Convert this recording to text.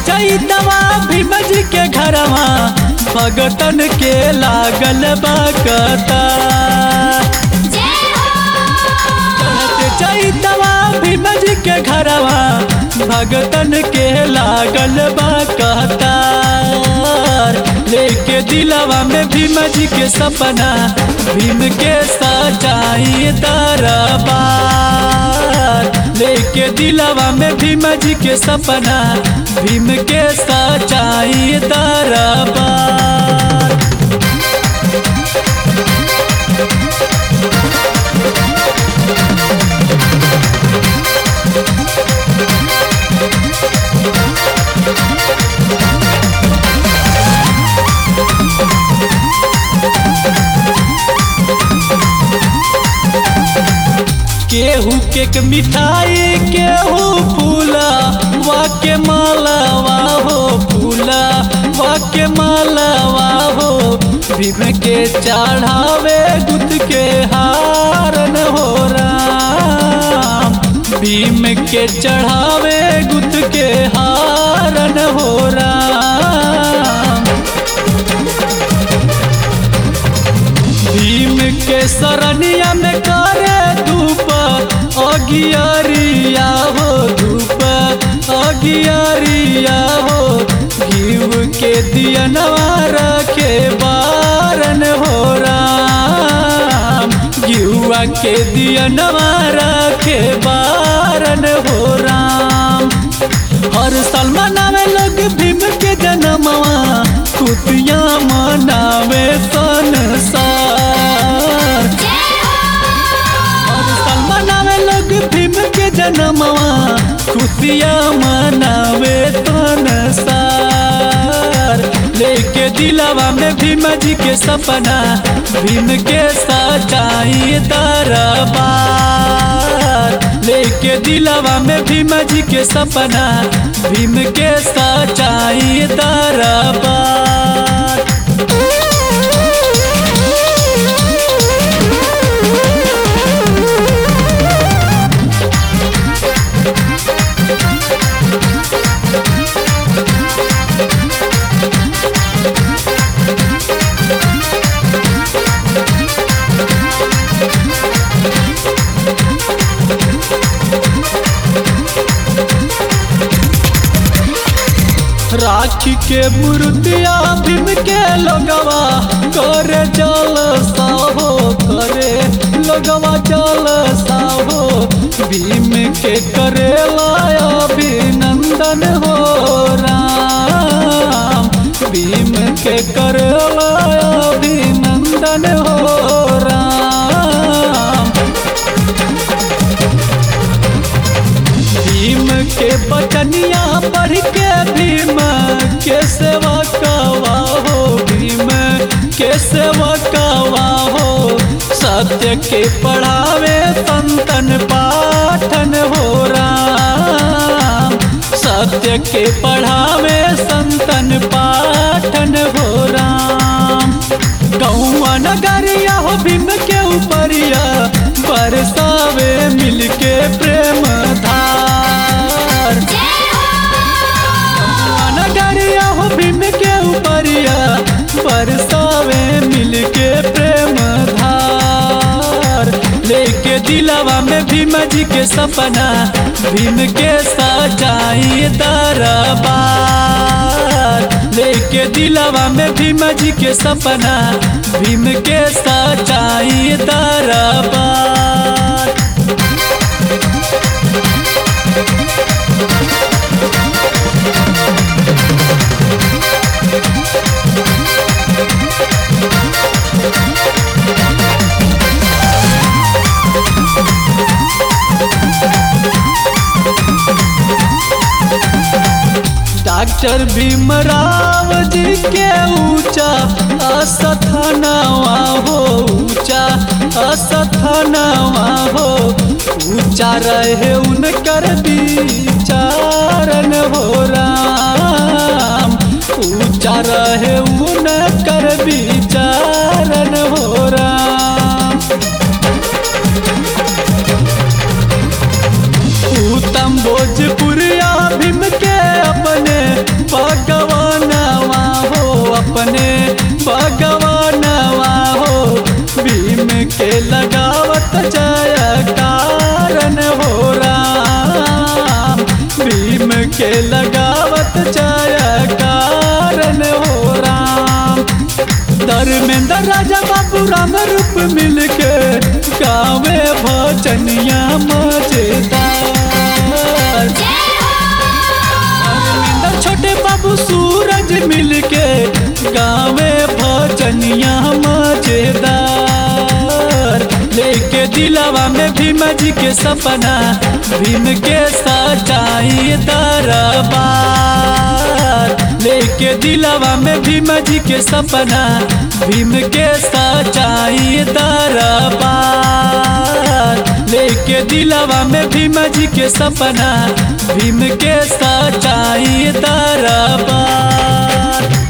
चैतवा भीम जी के घरवा भगतन के लागल बा कतार। चैतवा भीम जी के घरवा भगतन के लागल बा कतार। लेके दिलवा में भीम जी के सपना भीम के सजाई दरबार। लेके दिलवा में भीम जी के सपना भीम के सजाई दरबार। केहू केक मिठाई केहू फूला वाके मालवा हो फूला वाके मालवा हो। भीम के चढ़ावे गुथ के हारन हो राम। भीम के चढ़ावे गुथ के हारन हो राम। भीम के सरनिया में करे धूप अगियारिया हो धूप अगियारिया हो। घीव के दियनवा रखे बारन हो राम। घीवा के दियनवा रखे बारन हो राम। हर साल मनावे लोग भीम के जन्मवा खुशियाँ मनावे संसार। भीम के जन्मवा खुशियाँ मनावे संसार। लेके दिलवा में भीम जी के सपना भीम के सजाई दरबार। लेके दिलवा में भीम जी के सपना भीम के सजाई दरबार। राखी के मूर्तिया भीम के लोगवा करे जलसा हो करे लोगवा जलसा हो। भीम के करेला अभिनंदन हो राम। भीम के करेला अभिनंदन हो राम। भीम के बचनिया पढ़ के भीम के सेवा कवा हो भीम के सेवा कवा हो। सत्य के पढ़ावे संतन पाठन हो राम। सत्य के पढ़ावे संतन पाठन हो राम। गौआ नगरिया हो भीम के ऊपरिया बरसावे मिलके प्रेम धार। नगरिया हो भीम के ऊपरिया बरसावे मिलके प्रेम धार। लेके दिलवा में भीम जी के सपना भीम के सजाई दरबार। लेके दिलवा में भीम जी के सपना भीम के सजाई दरबार। डॉक्टर भीमराव जी के ऊंचा अस्थानवा हो ऊंचा अस्थानवा हो। ऊंचा रहे उनकर विचारन हो राम। ऊंचा रहे उनकर विचारन हो राम। उत्तम भोजपुरिया भीम के अपने के लगावत छाया कारण हो राम। धर्मेंद्र राजा बाबू राम रूप मिलके गावे भजनिया मजेदार। धर्मेंद्र छोटे बाबू सूरज मिलके गावे भजनिया मजेदार। लेके दिलावा में भीम जी के सपना, भीम के सच्चाई दरबार। लेके दिलावा में भीम जी के सपना, भीम के सच्चाई दरबार। लेके दिलावा में भीम जी के सपना, भीम के सच्चाई दरबार।